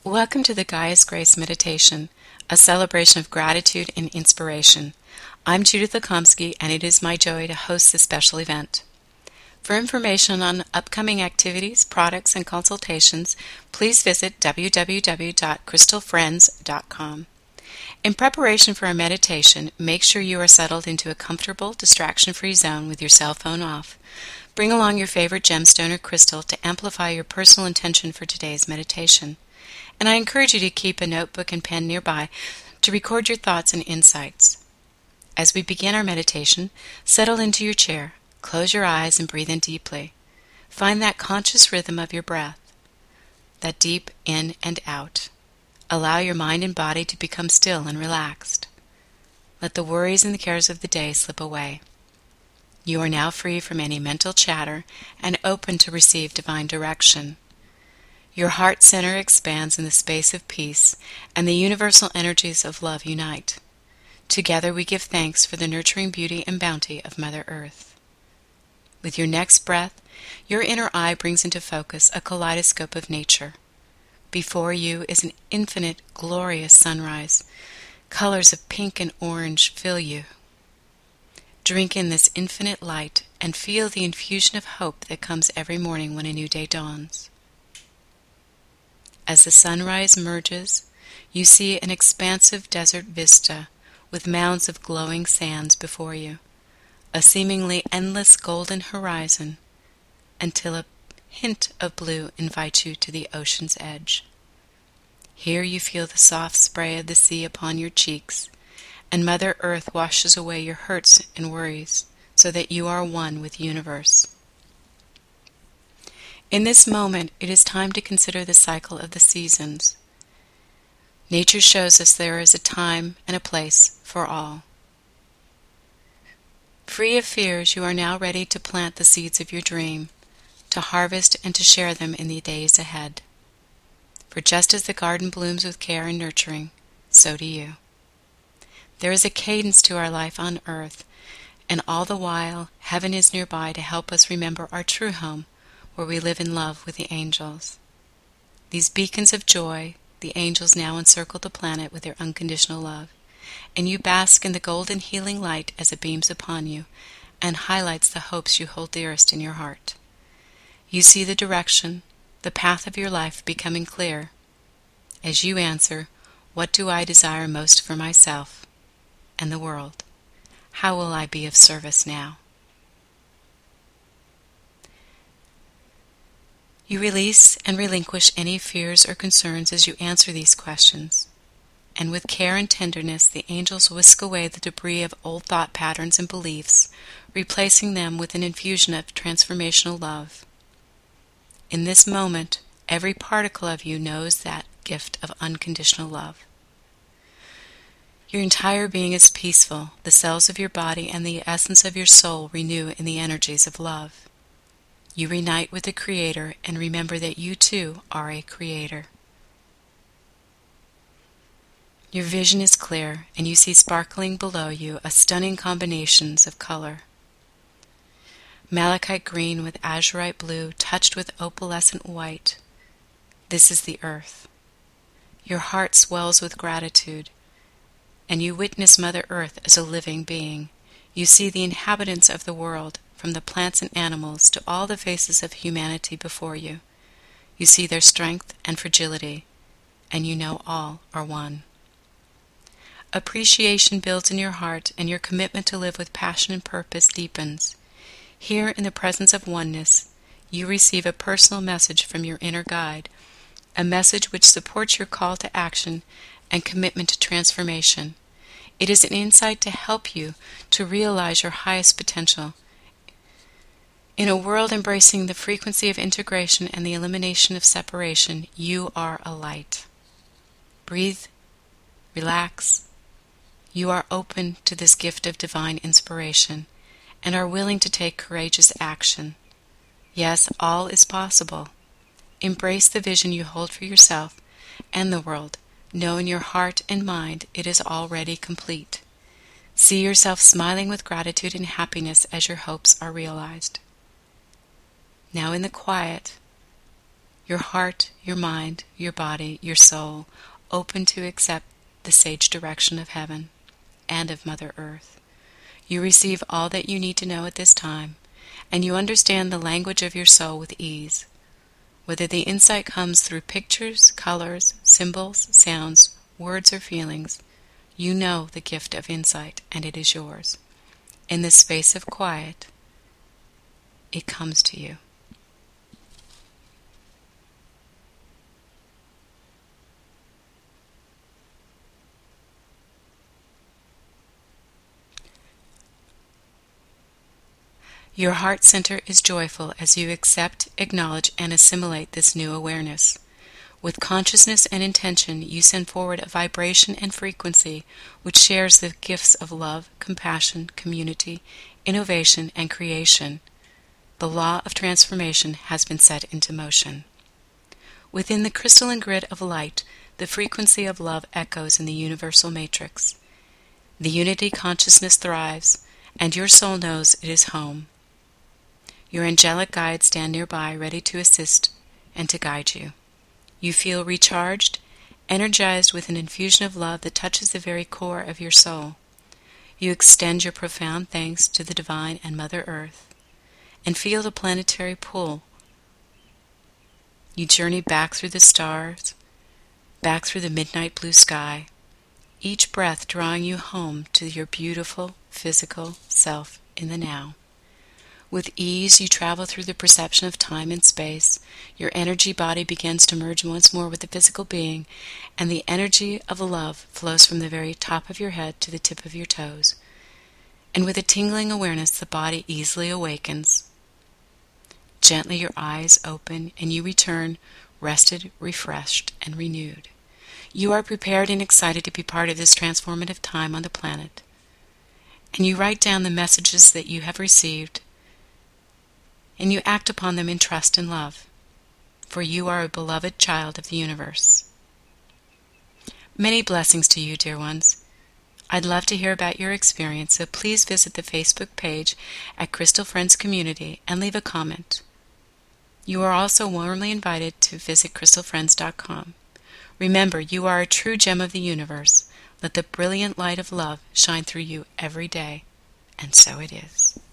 Welcome to the Gaia's Grace Meditation, a celebration of gratitude and inspiration. I'm Judith Lakomsky, and it is my joy to host this special event. For information on upcoming activities, products, and consultations, please visit www.crystalfriends.com. In preparation for our meditation, make sure you are settled into a comfortable, distraction-free zone with your cell phone off. Bring along your favorite gemstone or crystal to amplify your personal intention for today's meditation. And I encourage you to keep a notebook and pen nearby to record your thoughts and insights. As we begin our meditation, settle into your chair, close your eyes, and breathe in deeply. Find that conscious rhythm of your breath, that deep in and out. Allow your mind and body to become still and relaxed. Let the worries and the cares of the day slip away. You are now free from any mental chatter and open to receive divine direction. Your heart center expands in the space of peace, and the universal energies of love unite. Together we give thanks for the nurturing beauty and bounty of Mother Earth. With your next breath, your inner eye brings into focus a kaleidoscope of nature. Before you is an infinite, glorious sunrise. Colors of pink and orange fill you. Drink in this infinite light and feel the infusion of hope that comes every morning when a new day dawns. As the sunrise merges, you see an expansive desert vista with mounds of glowing sands before you, a seemingly endless golden horizon, until a hint of blue invites you to the ocean's edge. Here you feel the soft spray of the sea upon your cheeks, and Mother Earth washes away your hurts and worries so that you are one with the universe. In this moment, it is time to consider the cycle of the seasons. Nature shows us there is a time and a place for all. Free of fears, you are now ready to plant the seeds of your dream, to harvest and to share them in the days ahead. For just as the garden blooms with care and nurturing, so do you. There is a cadence to our life on earth, and all the while, heaven is nearby to help us remember our true home, where we live in love with the angels. These beacons of joy, the angels now encircle the planet with their unconditional love, and you bask in the golden healing light as it beams upon you and highlights the hopes you hold dearest in your heart. You see the direction, the path of your life becoming clear. As you answer, "What do I desire most for myself and the world? How will I be of service now?" You release and relinquish any fears or concerns as you answer these questions, and with care and tenderness the angels whisk away the debris of old thought patterns and beliefs, replacing them with an infusion of transformational love. In this moment, every particle of you knows that gift of unconditional love. Your entire being is peaceful. The cells of your body and the essence of your soul renew in the energies of love. You reunite with the Creator and remember that you too are a creator. Your vision is clear, and you see sparkling below you a stunning combinations of color. Malachite green with azurite blue touched with opalescent white. This is the earth. Your heart swells with gratitude, and you witness Mother Earth as a living being. You see the inhabitants of the world, from the plants and animals to all the faces of humanity before you. You see their strength and fragility, and you know all are one. Appreciation builds in your heart, and your commitment to live with passion and purpose deepens. Here, in the presence of oneness, you receive a personal message from your inner guide, a message which supports your call to action and commitment to transformation. It is an insight to help you to realize your highest potential. In a world embracing the frequency of integration and the elimination of separation, you are a light. Breathe, relax. You are open to this gift of divine inspiration and are willing to take courageous action. Yes, all is possible. Embrace the vision you hold for yourself and the world. Know in your heart and mind it is already complete. See yourself smiling with gratitude and happiness as your hopes are realized. Now in the quiet, Your heart, your mind, your body, your soul, open to accept the sage direction of heaven and of Mother Earth. You receive all that you need to know at this time, and you understand the language of your soul with ease. Whether the insight comes through pictures, colors, symbols, sounds, words, or feelings, you know the gift of insight, and it is yours. In this space of quiet, it comes to you. Your heart center is joyful as you accept, acknowledge, and assimilate this new awareness. With consciousness and intention, you send forward a vibration and frequency which shares the gifts of love, compassion, community, innovation, and creation. The law of transformation has been set into motion. Within the crystalline grid of light, the frequency of love echoes in the universal matrix. The unity consciousness thrives, and your soul knows it is home. Your angelic guides stand nearby, ready to assist and to guide you. You feel recharged, energized with an infusion of love that touches the very core of your soul. You extend your profound thanks to the Divine and Mother Earth, and feel the planetary pull. You journey back through the stars, back through the midnight blue sky, each breath drawing you home to your beautiful physical self in the now. With ease, you travel through the perception of time and space. Your energy body begins to merge once more with the physical being, and the energy of love flows from the very top of your head to the tip of your toes. And with a tingling awareness, the body easily awakens. Gently your eyes open, and you return, rested, refreshed, and renewed. You are prepared and excited to be part of this transformative time on the planet. And you write down the messages that you have received, and you act upon them in trust and love, for you are a beloved child of the universe. Many blessings to you, dear ones. I'd love to hear about your experience, so please visit the Facebook page at Crystal Friends Community and leave a comment. You are also warmly invited to visit crystalfriends.com. Remember, you are a true gem of the universe. Let the brilliant light of love shine through you every day, and so it is.